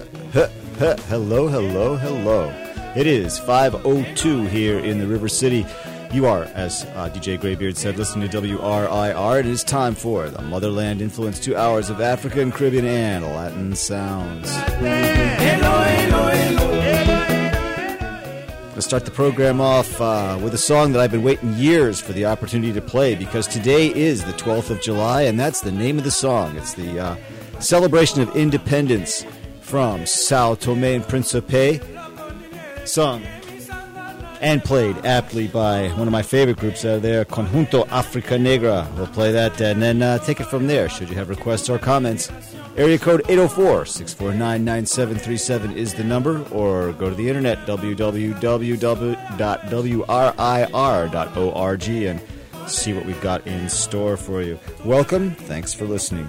Hello, hello, hello. It is 5:02 here in the River City. You are, as DJ Greybeard said, listening to WRIR. It is time for the Motherland Influence, 2 hours of African, Caribbean, and Latin sounds. Let's start the program off with a song that I've been waiting years for the opportunity to play, because today is the 12th of July, and that's the name of the song. It's the celebration of independence from Sao Tome and Principe, sung and played aptly by one of my favorite groups out there, Conjunto Africa Negra. We'll play that and then take it from there, should you have requests or comments. Area code 804-649-9737 is the number, or go to the internet, www.wrir.org, and see what we've got in store for you. Welcome. Thanks for listening.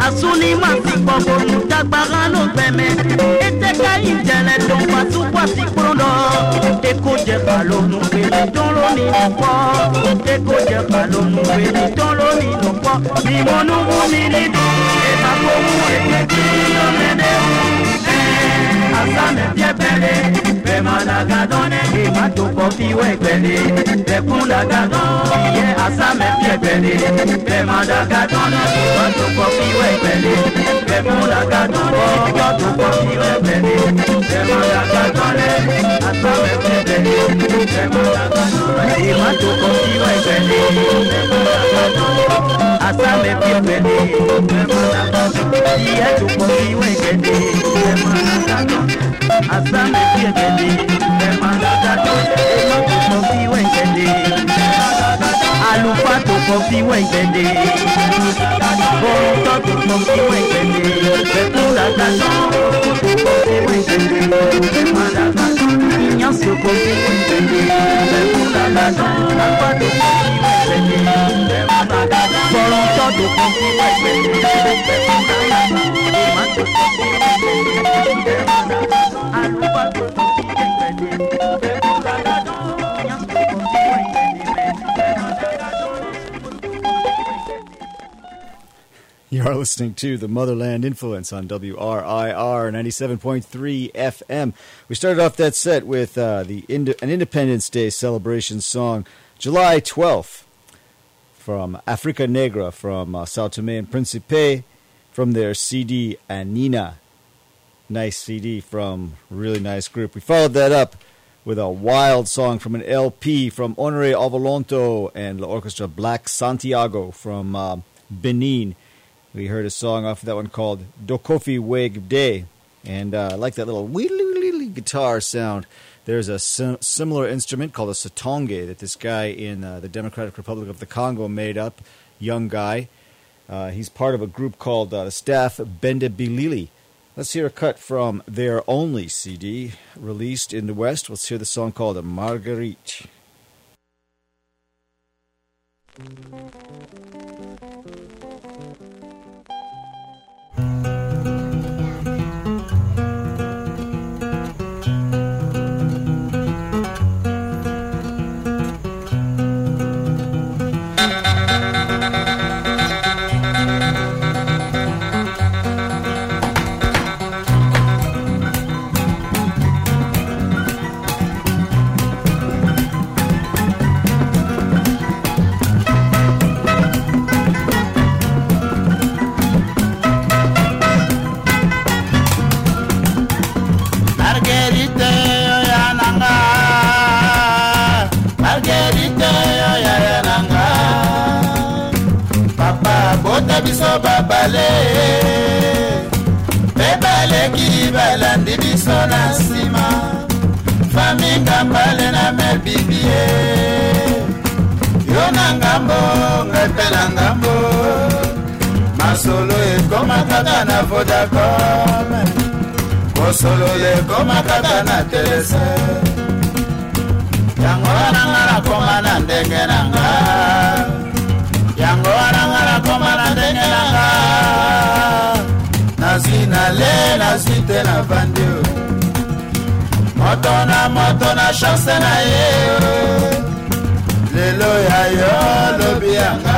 asuni masiko mutagbara no gbeme eteka injele don pasu kwasi krondo eko je palo no gbele don lo ni po eko je palo no gbele don lo ni po mi monu mi ni do e ma ko mu e ke no me de asame pie bele be managa done e ma to ko fi we gbele be kunda ga don ye asame pie bele be managa done e ma to ko fi we gbele be kunda ga don o to ko fi we gbele be managa done asame pie bele be managa done e ma to ko fi we gbele be managa done asame pie bele be managa done ye to ko fi we gbele be managa done asame pie bele be managa done e ma to ko fi we gbele alufa to ko fi we gbele bon to ko fi we gbele be kunda ga don to ko fi we gbele be managa done nyanso ko fi we gbele be kunda ga don afa to ko fi we gbele be managa done bon to ko fi we gbele be kunda ga don e ma to ko fi we gbele be managa alufa to ko fi we gbele be kunda ga don nyanso ko fi we gbele be managa done. You are listening to the Motherland Influence on WRIR 97.3 FM. We started off that set with an Independence Day celebration song, July 12th, from Africa Negra, from Sao Tome and Principe, from their CD Anina. Nice CD from a really nice group. We followed that up with a wild song from an LP from Honoré Avolonto and the orchestra Black Santiago from Benin. We heard a song off of that one called Dokofi Weg Day. And I like that little wee guitar sound. There's a similar instrument called a satonge that this guy in the Democratic Republic of the Congo made up. Young guy. He's part of a group called the Staff Bende Bilili. Let's hear a cut from their only CD released in the West. Let's hear the song called Marguerite. biso babale bebale ki balandi biso na sima faminga mbale na mebibie yo na ngambo ngepela ngambo masolo ekoma kaka na Vodacom kosolo ekoma kaka na Telese yango warangara koma na ndenge nanga yango warangara koma na ndenge nanga nazina le nazite na vandio moto na chance na ye lelo ya yo lobi yanga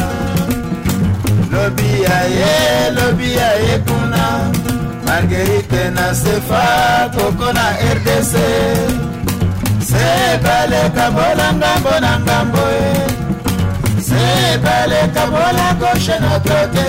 lobi ya ye kuna Marguerite na Sefa Koko na RDC se bale kabola ngambo na ngambo se bale kabola gauche na droite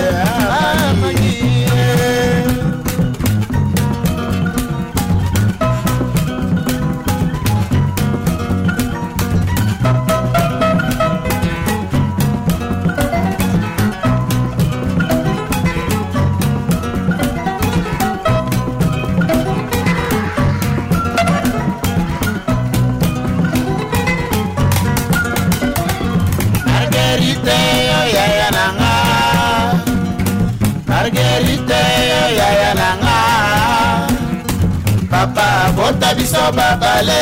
Papa bota biso babale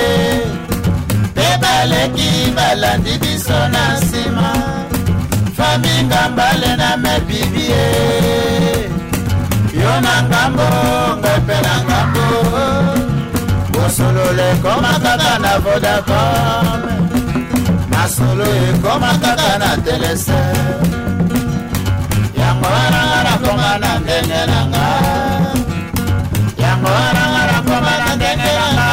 bebale ki balandi biso na sima minga mbale na me bibie yo na ngambo ngepe na ngambo bosolole koma kaka na Vodacom masolo ekoma kaka na Telese yango warangara koma na ndenge nanga yango warangara koma na ndenge nanga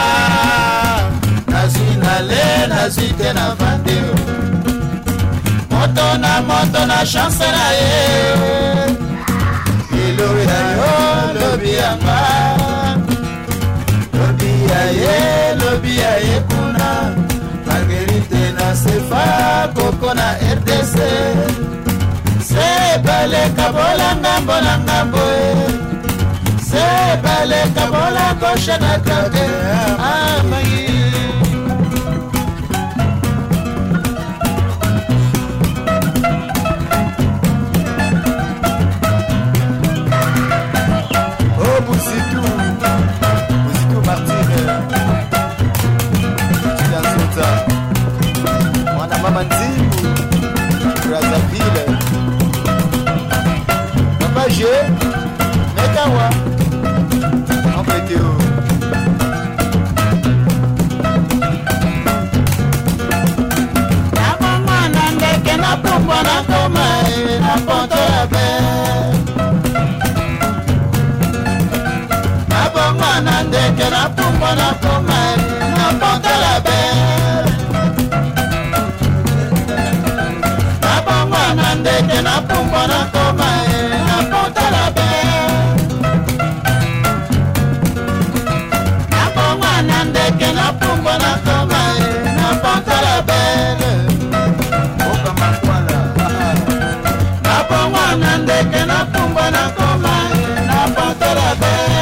nazwi te na vandeo moto na chance na ye ilobi na yo lobi yanga lobi ya ye kuna Marguerite na sefa koko na RDC se bale kabola ngambo na ngambo se bale kabola gauche na droite amayi Buzitu Martine Tianzota Mwana mama Nzimu Brazzaville Papa G Nekawa Ambeteo Napa mwana ndeke na pombo na koma na ponto ya be na ndeke na pumbo na koma na ponta la belle na bongo na ndeke na pumbo na koma na ponta la belle na bongo na ndeke na pumbo na koma na ponta la belle oka makwala na bongo na ndeke na pumbo na koma na ponta la belle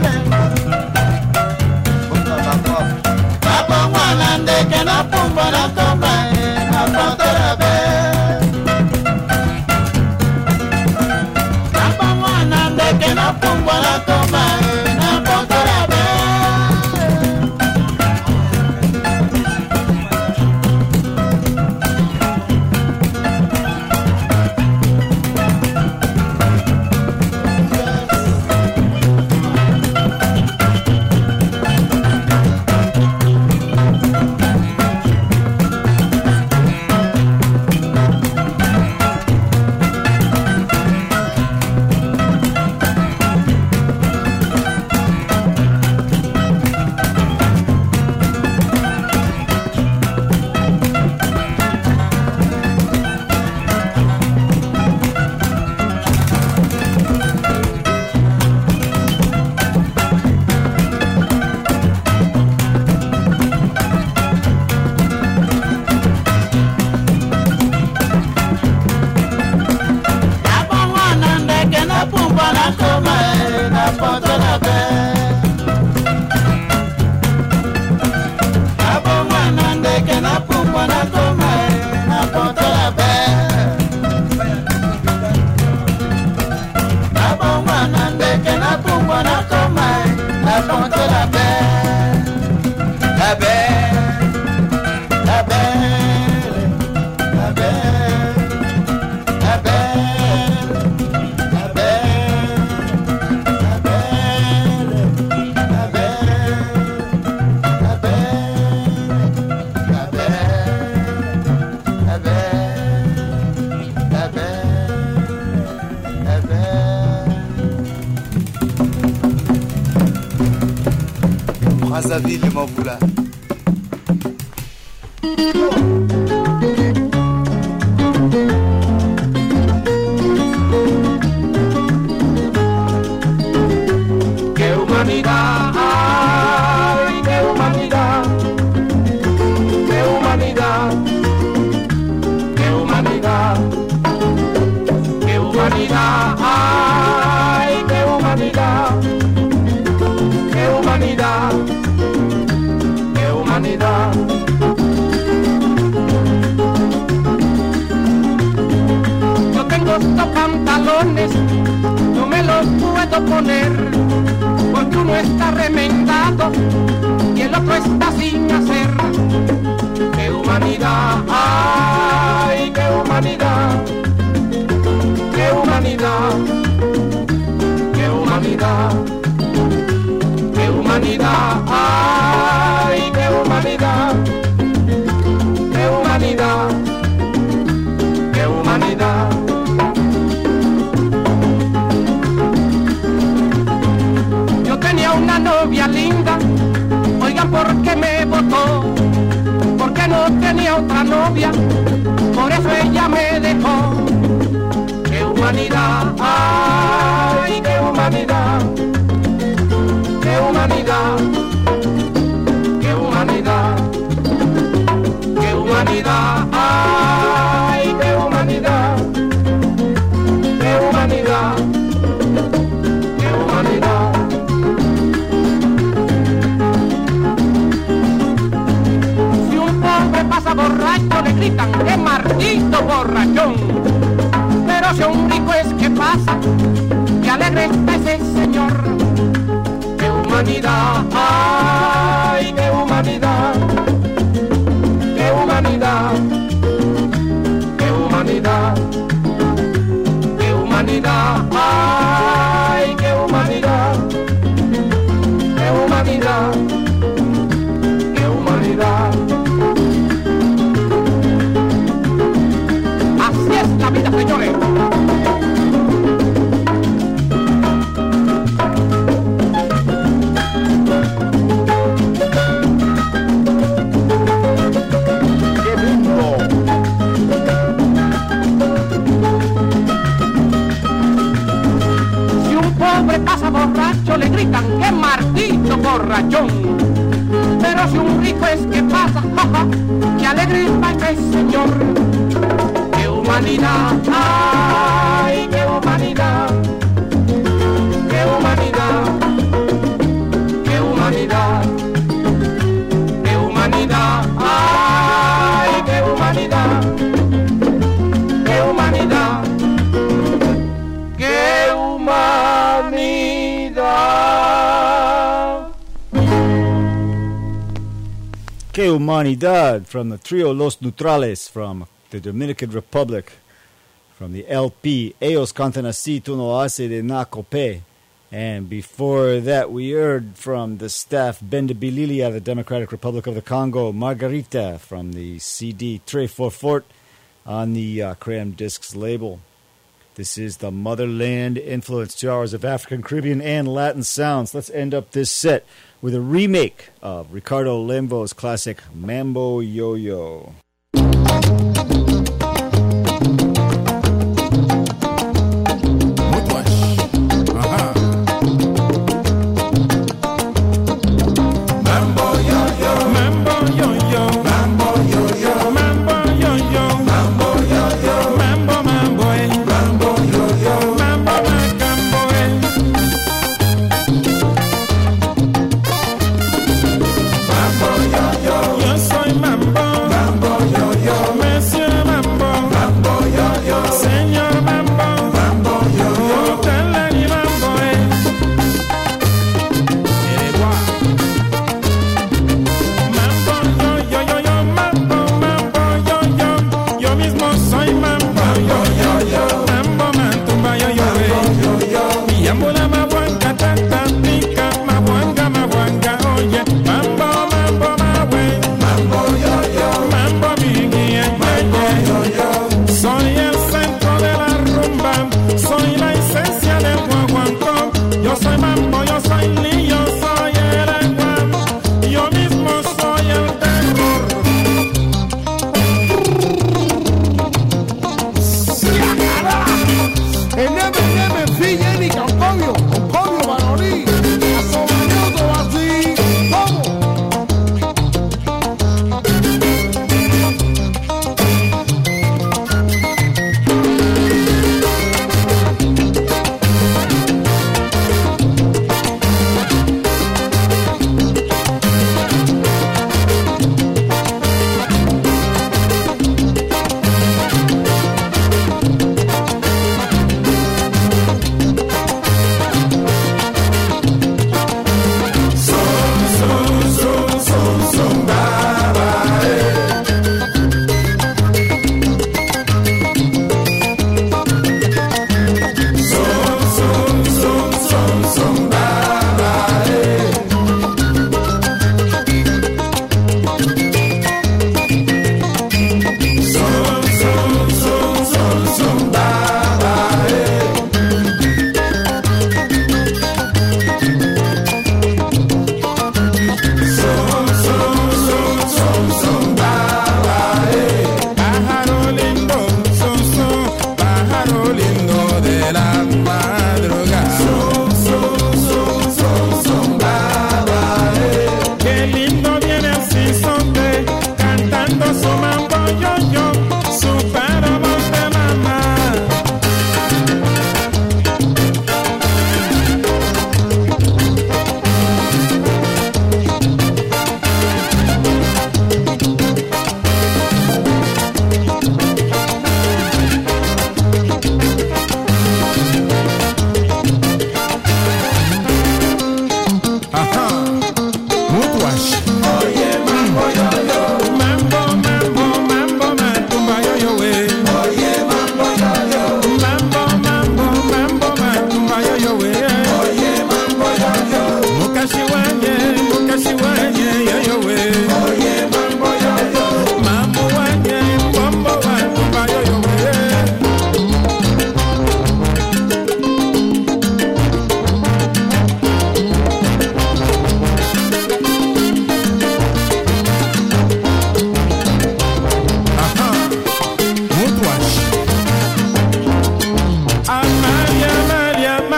ndeke na pumbo na koma na ponto la belle na bongo na ndeke na pumbo na koma na ponto la belle Brazzaville Mambula. Qué humanidad, ay, qué humanidad, qué humanidad, qué humanidad, qué humanidad, ay, qué humanidad, qué humanidad, qué humanidad. Yo tengo estos pantalones, no me los puedo poner, porque uno está remendado y el otro está sin hacer. ¡Qué humanidad! ¡Ay, qué humanidad! tenía otra novia, por eso ella me dejó. ¡Qué humanidad! ¡Ay, qué humanidad! ¡Qué humanidad! ¡Qué humanidad! ¡Qué humanidad! ¡Ay, qué humanidad! ¡Qué humanidad! ¡Qué humanidad! Si un pobre pasa borracho le gritan ¡qué maldito borrachón! Pero si un rico es que pasa, ¡qué alegre está ese señor! ¡Qué humanidad! ¡Ay, qué humanidad! ¡Qué humanidad! ¡Qué humanidad! ¡Qué humanidad! ¡Ay, qué humanidad! ¡Qué humanidad! ¡Qué humanidad! Así es la vida, señores. Borracho le gritan ¡qué maldito borrachón! Pero si un rico es que pasa, jaja, ¡qué alegre está ese señor! ¡Qué humanidad! ¡Ay, qué humanidad! ¡Qué humanidad! ¡Qué humanidad! ¡Qué humanidad! ¡Ay, qué humanidad! ¡Qué humanidad! ¡Qué humanidad! Que Humanidad from the trio Los Neutrales from the Dominican Republic, from the LP Ellos Cantan Así, Tú No Haces de Nacope. And before that, we heard from the staff Bende Bililia, the Democratic Republic of the Congo, Margarita from the CD Tres Fort Fort on the Cram Discs label. This is the Motherland Influence, 2 hours of African, Caribbean, and Latin sounds. Let's end up this set with a remake of Ricardo Lemvo's classic Mambo Yo-Yo.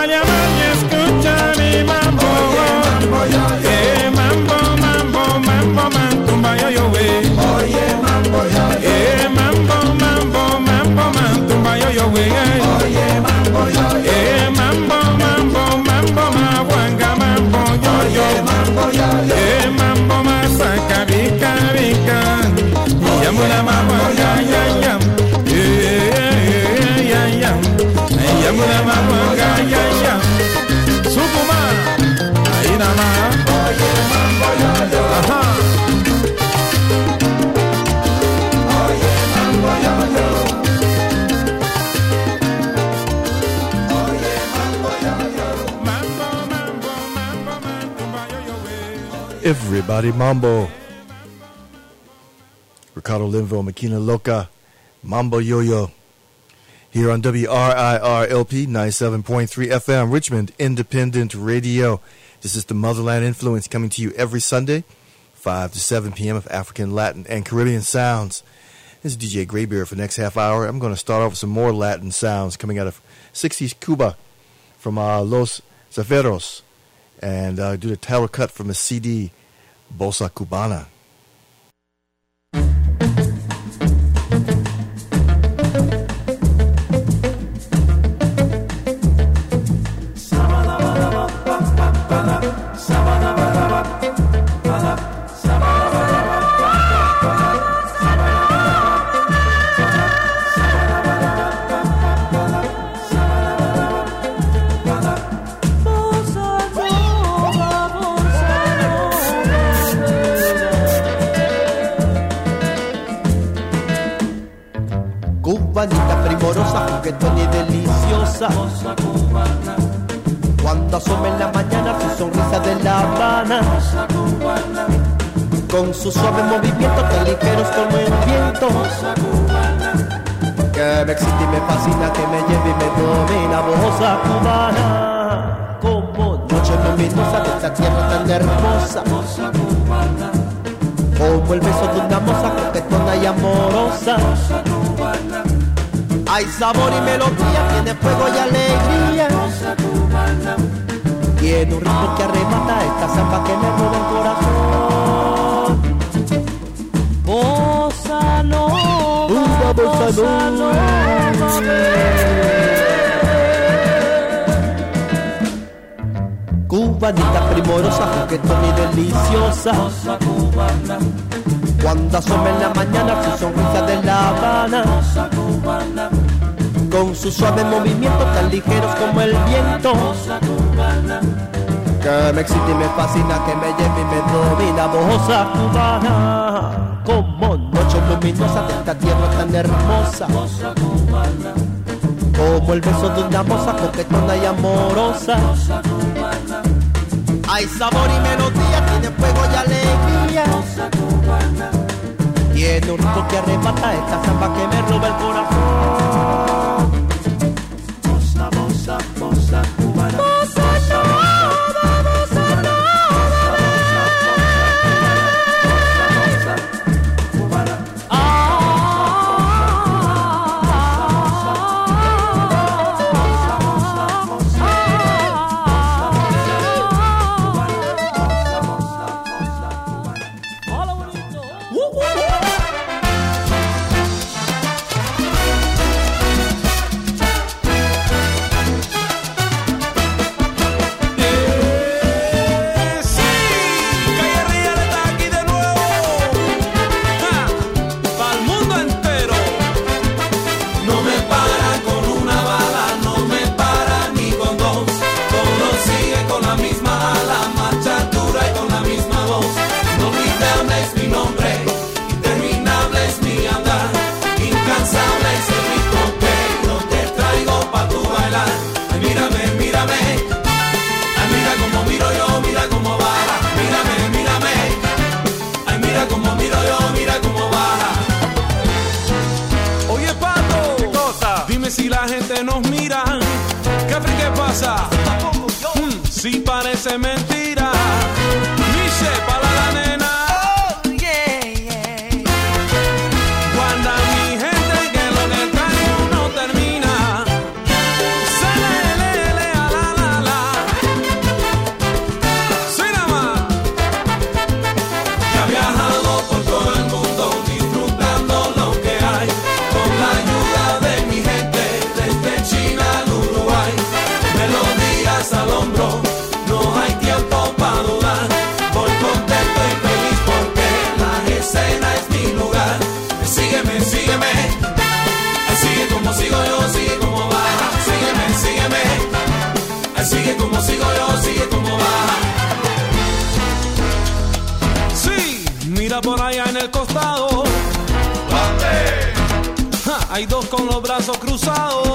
a llamar y escucha mi mambo. Oye, mambo, mambo, mambo, mambo, tumba yo yo we. Oye, mambo yo yo. Mambo, mambo, mambo, mambo, tumba yo yo we. Oye, mambo yo yo. Mambo, mambo, mambo, maguanga, mambo yo yo. Mambo yo yo. Mambo masaka, bica, bica. Yamuna maguanga, ya ya. Ya ya. Yamuna maguanga, ya ya. Sukuma, ahí nada más. Oye, mambo yo yo. Ajá. Oye, mambo yo yo. Oye, mambo yo yo. Mambo, mambo, mambo, mambo, yo yo we. Everybody Mambo. Ricardo Linville, Makina Loca, Mambo Yo-Yo. Here on WRIR-LP 97.3 FM, Richmond Independent Radio. This is the Motherland Influence coming to you every Sunday, 5 to 7 p.m. of African, Latin, and Caribbean sounds. This is DJ Graybeard for the next half hour. I'm going to start off with some more Latin sounds coming out of 60s Cuba from Los Zaferos, and do the title cut from a CD, Bossa Cubana. Cubanita primorosa, juguetona y deliciosa. Cuando asoma en la mañana su sonrisa de La Habana, con sus suaves movimientos tan ligeros como el viento, que me excita y me fascina, que me lleva y me domina. Bossa cubana, como noche luminosa de esta tierra tan hermosa, como el beso de una moza juguetona y amorosa. Hay sabor y melodía, tiene fuego y alegría. Tiene un ritmo que arrebata esta samba que me roba el corazón. Bossa nova, bossa nova. Cubanita primorosa, juguetona y deliciosa. Cuando asoma en la mañana su sonrisa de La Habana, con sus suaves movimientos tan ligeros como el viento, que me excita y me fascina, que me lleva y me domina. Bossa cubana, como noche luminosa de esta tierra tan hermosa, como el beso de una moza coquetona y amorosa. Hay sabor y melodía, tiene fuego y alegría. Tiene un ritmo que arrebata esta samba que me roba el corazón. Bossa, bossa, bossa cubana. Bossa nova, bossa nova. Bossa cubana. Si la gente nos mira, ¿qué pasa? Si parece mentira. Dice para la nena. Oh, yeah, yeah. Guarda mi gente que lo que traigo no termina. Se le, a la Mira por allá en el costado. ¿Dónde? Ja, hay dos con los brazos cruzados.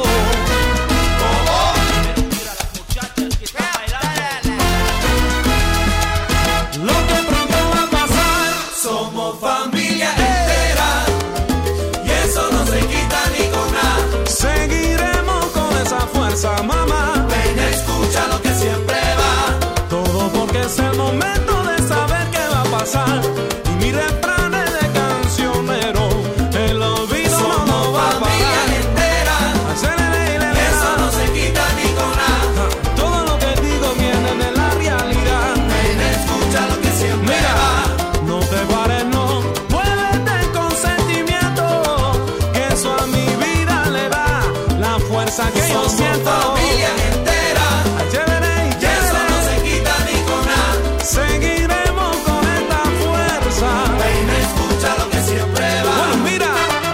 Lo que pronto va a pasar. Somos familia entera y eso no se quita ni con nada. Seguiremos con esa fuerza, mamá. Ven, escucha lo que siempre va. Todo porque es el momento de saber qué va a pasar. Y mi refrán es de cancionero. El olvido no nos va a Familia parar. entera y eso no se quita ni con nada. Todo lo que digo viene de la realidad. Ven, escucha lo que siempre Mira, va. no te pares, no. Muévete con sentimiento. Que eso a mi vida le da la fuerza que yo Somos siento. familia entera Chévere, y eso no se quita ni con nada. seguiremos con esta fuerza. Ven, escucha lo que siempre va. Bueno, mira.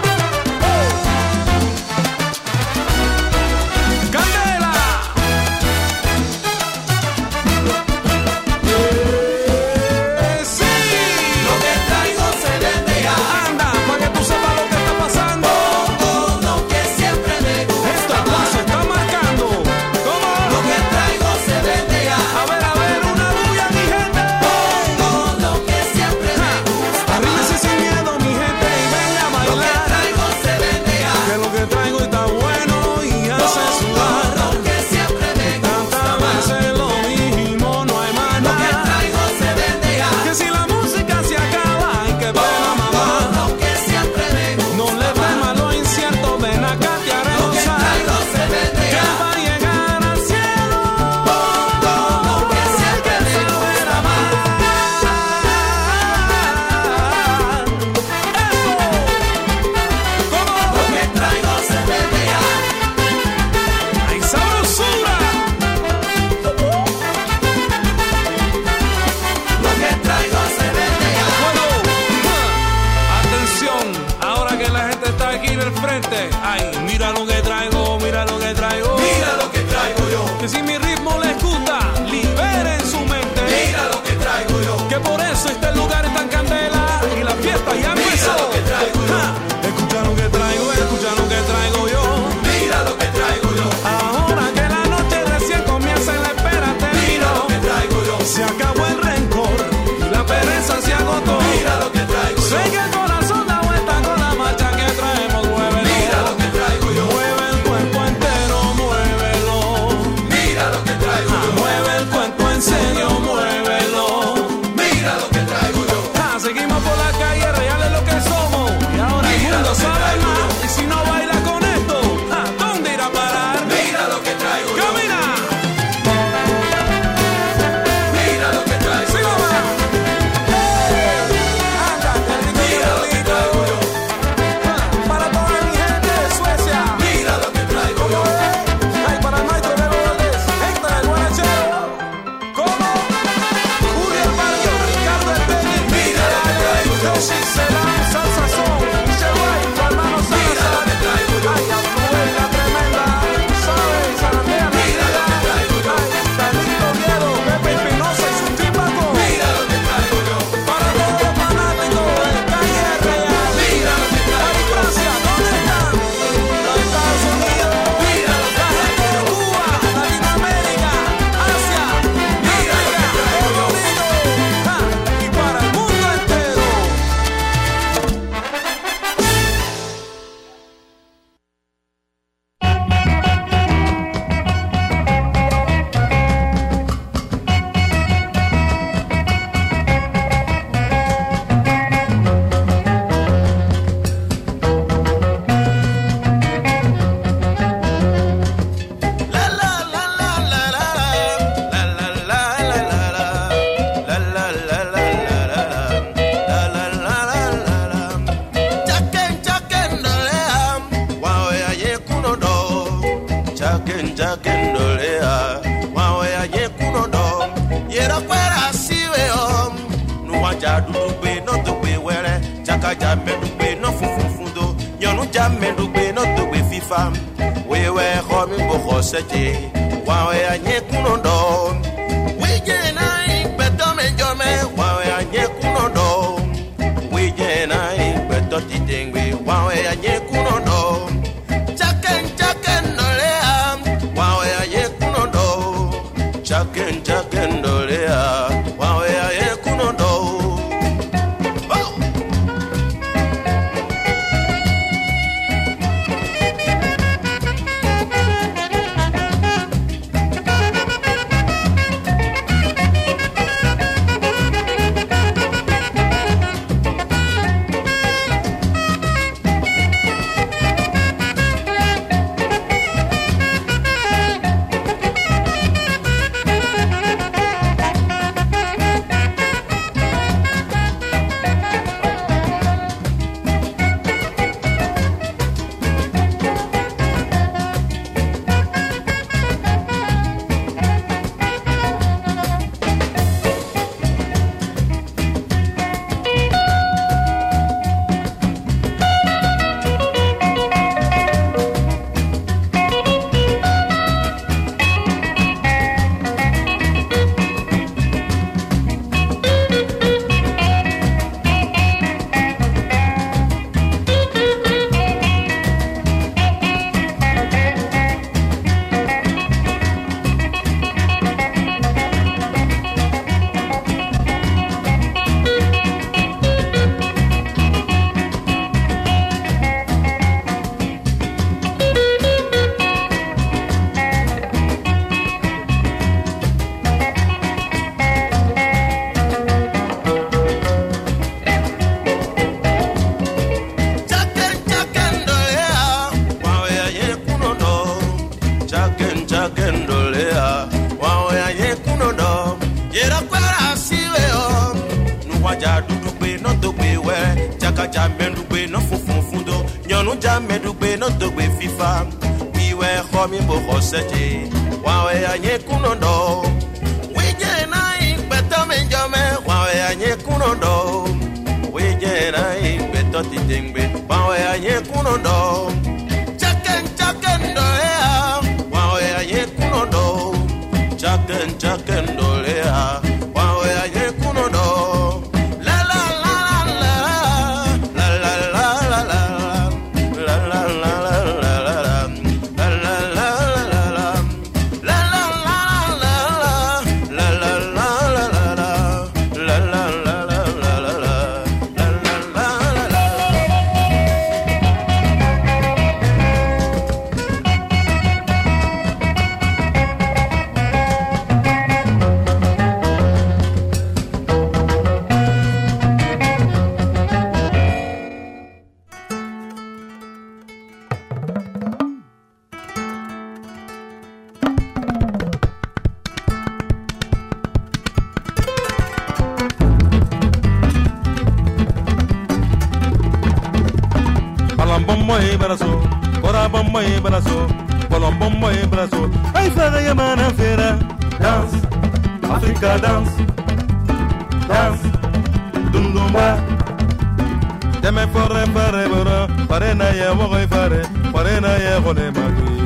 ¡Candela! ¡Sí! Lo que traigo se vende ya. Anda, para que tú sepas lo que está pasando. Todo lo que siempre me gusta Esta más. cosa está marcando. ¿Cómo? Lo que traigo se vende ya. A ver, una bulla, mi gente. Todo lo que siempre me gusta más. Arrímese sin miedo, mi gente, y venga a Lo que bailar. traigo se vende ya. Que lo que traigo está bueno y hace Todo sudar. lo que siempre me gusta Tantas más. veces lo mismo, no hay más Lo que nada. traigo se vende ya. Que si la música se acaba, hay que pena, mamá. Todo lo que siempre me gusta No le temas lo incierto, ven acá, te haré Lo que gozar. traigo se vende Que ya. va a llegar al cielo. Todo lo que siempre me gusta más. Eso. ¿Cómo? Lo que traigo se vende ya. ¡Ay, sabrosura! Lo que traigo se vende ya. Bueno, atención, ahora que la gente está aquí en el frente. Ay, mira lo que traigo, mira lo que traigo. Mira lo que traigo yo. Que si mi ritmo les gusta, liberen su mente. Mira lo que traigo yo. Que por eso este lugar está en candela y la fiesta ya empezó. lo que traigo yo. Ja, escucha lo que traigo, escucha lo que traigo yo. Mira lo que traigo yo. Ahora que la noche recién comienza y la espera Mira terminó. lo que traigo yo. Se acabó el rencor y la pereza se agotó. Mira lo que traigo yo. Sé que el corazón da vuelta con la marcha que traemos, muévelo. Mira lo que traigo yo. Mueve el cuerpo entero, muévelo. Mira lo que traigo yo. Mueve el cuerpo en serio, muévelo. Mira lo que traigo yo. Seguimos por la calle, reales lo que somos. Y ahora el Mira mundo lo que sabe traigo más. yo. Y si no baila con esto, ¿dónde irá a parar? Mira lo que traigo yo. ¡Camina! Mira lo que traigo ¡Sí, yo. mamá! ¡Anda, qué rico! Mira lo que traigo yo. Para toda mi gente de Suecia. Mira lo que traigo yo. Ay, para el maestro Bebo Valdés, Héctor el Guarachero. ¿Cómo? Julio el Barrio, Ricardo el Peña. Mira lo que traigo yo. Yoshi, Selam, Salsa Son, Michelle White, tu hermano Mira lo Salazar. que traigo yo. Ay, Abdul, la tremenda, ¿sabes? Sarandea, Mira lo que traigo yo. Ay, Danilo Oviedo, Pepe Espinosa y su tímpaco. Mira lo que traigo yo. Para todos los fanáticos del Calle Real. Mira lo que traigo Ay, yo. Francia, ¿dónde están? Los Estados Unidos. Mira lo que La gente de Cuba, Latinoamérica, Asia, Mira lo que traigo yo. y para el mundo entero. Wewe homi boko seje, wawe anye kunondo. Wije na ikpeto me jome, wawe anye kunondo. wawe anyekunondo chaken dolea wawe anyekunondo chaken dolea wawe anyekunondo. Dance, Africa dance, dance, dundumba. Deme forever, farena ye woy fare, farena ye wone magi.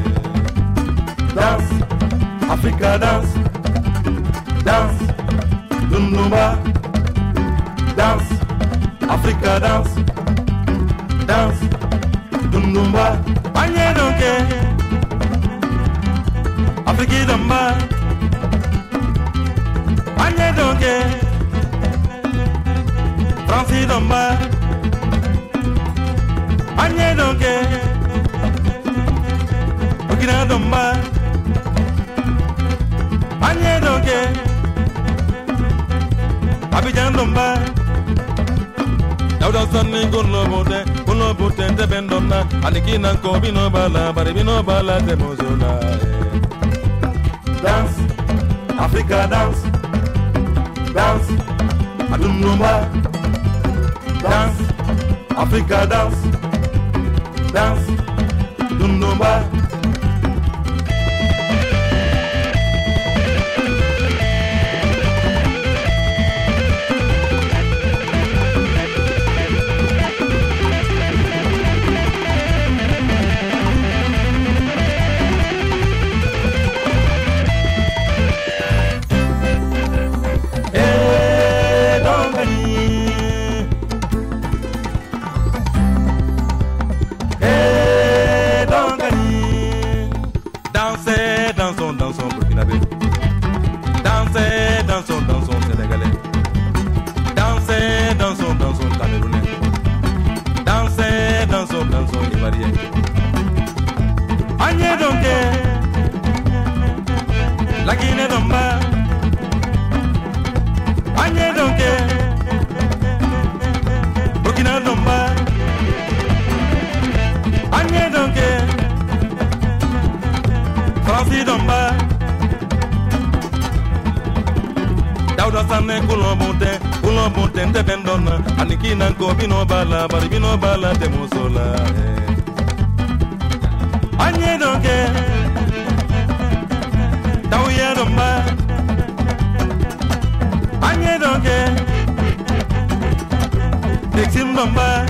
Dance, Africa dance, dance, dundumba. Dance, Africa dance, dance, dundumba. Anye donke, Africa damba. Anye donke, Francis damba. Anye donke, Burkina damba. Anye donke, Abidjan damba. Dauda sanni gono bote te bendona. Anikina ko bino bala, bari bino bala te mozola. Dance, Africa dance, dance, adunumba. Dance, Africa dance, dance, adunumba. dansons burkinabé. Dansez, dansons, dansons sénégalais. Dansez, dansons, dansons camerounais. Dansez, dansons, dansons ivoiriens. Agnès donc, la Guinée d'Omba. Agnès donc, Burkina d'Omba. Agnès donc, Francis d'Omba. Dauda Sane Kulombote, Ndebendona, Anikina Kobino Bala, Baribino Bala, Demosola. Agnès donc, Tauya d'Omba. Agnès donc, Dixim d'Omba.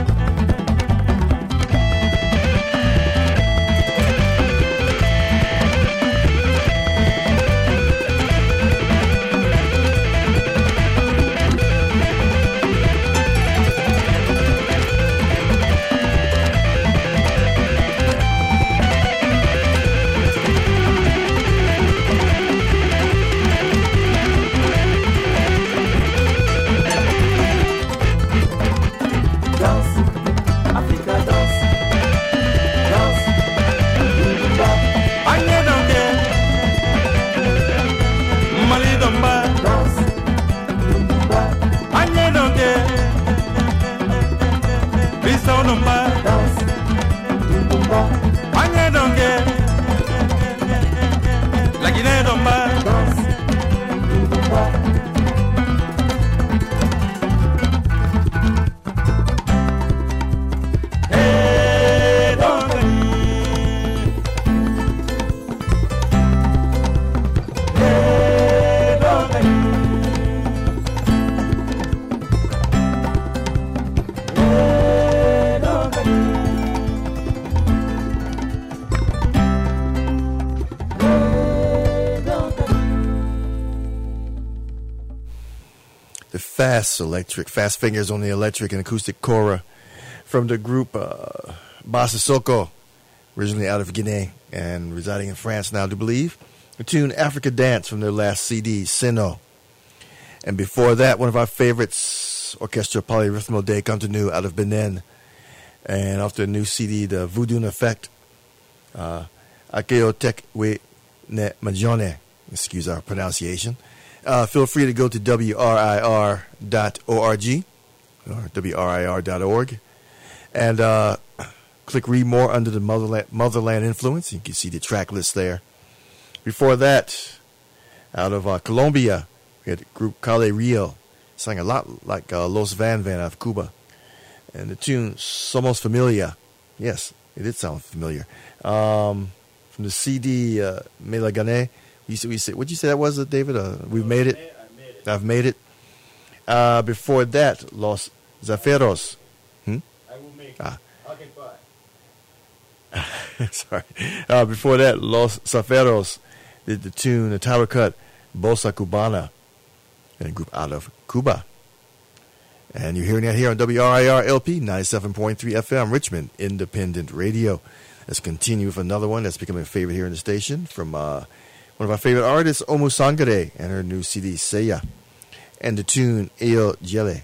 Fast Fingers on the Electric and Acoustic Kora from the group Basisoko, originally out of Guinea and residing in France now, to believe. The tune Africa Dance from their last CD, Sino. And before that, one of our favorites, Orchestra Polyrhythmo de Contenu out of Benin. And off their new CD, the Voodoo Effect, Akeotek We Ne Majone, excuse our pronunciation. Feel free to go to WRIR.org or WRIR.org and click read more under the Motherland Influence. You can see the track list there. Before that, out of Colombia, we had the group Cale Rio, sang a lot like Los Van Van out of Cuba. And the tune Somos Familia. Yes, it did sound familiar. From the CD Melagane. We say, what'd you say that was, David? We've made it. I've made it. Before that, Los Zaferos. I will make it. I'll get by. Sorry. Before that, Los Zaferos did the tune, the title cut, Bossa Cubana, and a group out of Cuba. And you're hearing that here on WRIR LP 97.3 FM, Richmond Independent Radio. Let's continue with another one that's becoming a favorite here in the station from one of our favorite artists, Omu Sangare, and her new CD, Seiya, and the tune, Eo Jele.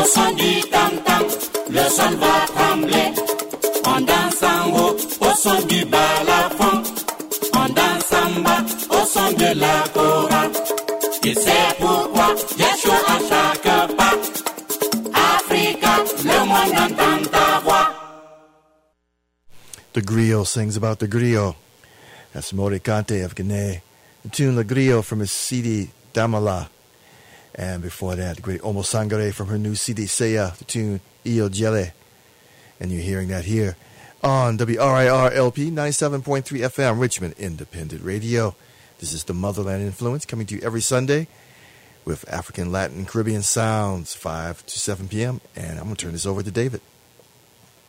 son du tam-tam, le sol va trembler. On danse en haut au son du balafon. On danse en bas au son de la kora. Tu sais pourquoi Yeshua à chaque pas. Africa, le monde entend ta voix. The Griot sings about the Griot. That's Morikante of Guinea. The tune La Griot from his CD Damala. And before that, the great Omo Sangare from her new CD Seya, the tune Iyo Jele. And you're hearing that here on WRIR-LP 97.3 FM, Richmond Independent Radio. This is the Motherland Influence coming to you every Sunday with African, Latin, Caribbean sounds, 5 to 7 p.m. And I'm going to turn this over to David.